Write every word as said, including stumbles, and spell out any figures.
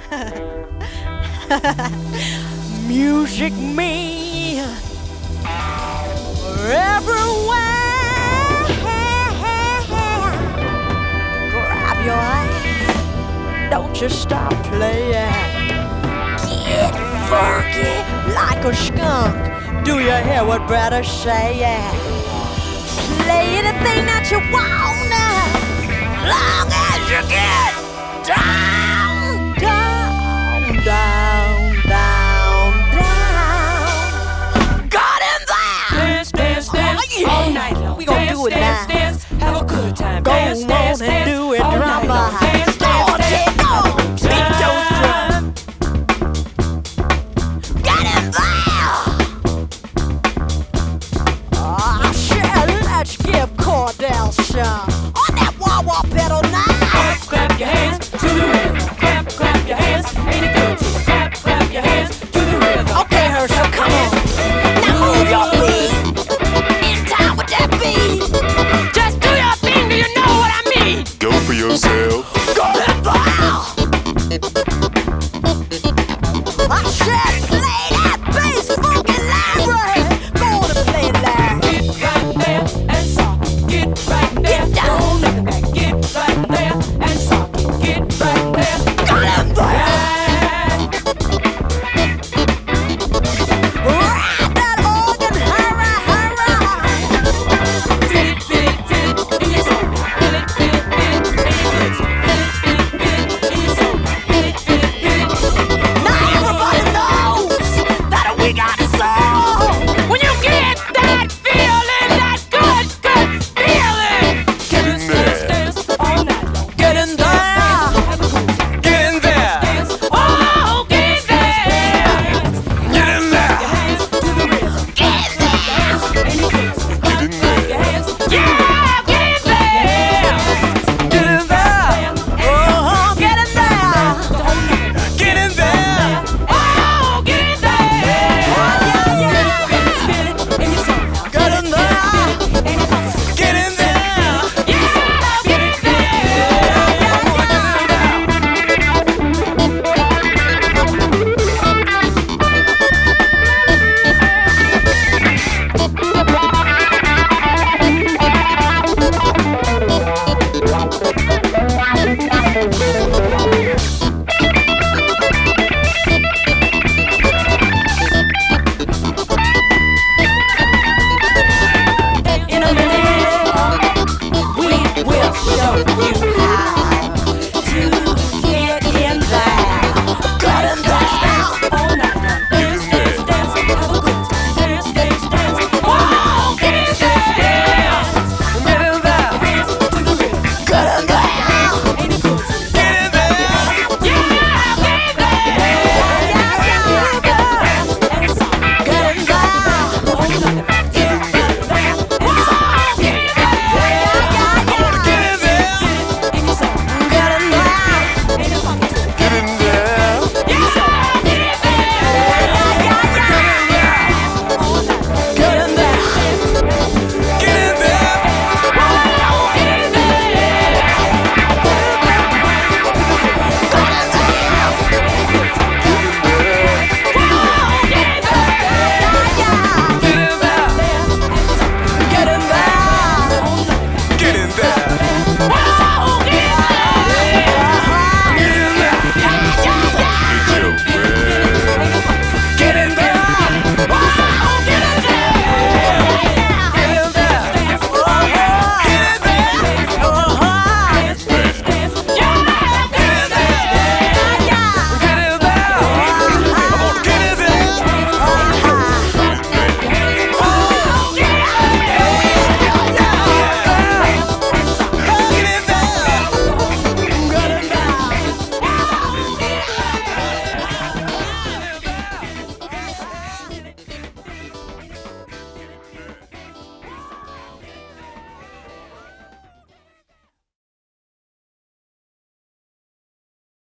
Music me everywhere. Grab your hands, don't you stop playing. Get funky like a skunk. Do you hear what Brother's saying? Play anything that you wanna, long as you get down, down, down, down, down. Got him there. Dance, dance, dance, Oh, yeah. all night long. We gon' dance, do it dance, now. Dance, have a good time. Go dance, on dance, and dance, do it, all night drama. long. Dance, Go dance, on, dance, Jay, go. Beat those drums. time. Get him there. Ah, sure, let's give Cordell some on that wah-wah pedal now. Clap, clap your hands to the rhythm. Clap, clap your hands. Ain't it good to you? Clap, clap your hands to the rhythm. Okay, Herschel, come on. Now move your feet in time with that beat. Just do your thing. Do you know what I mean? Go for yourself. Go and blow.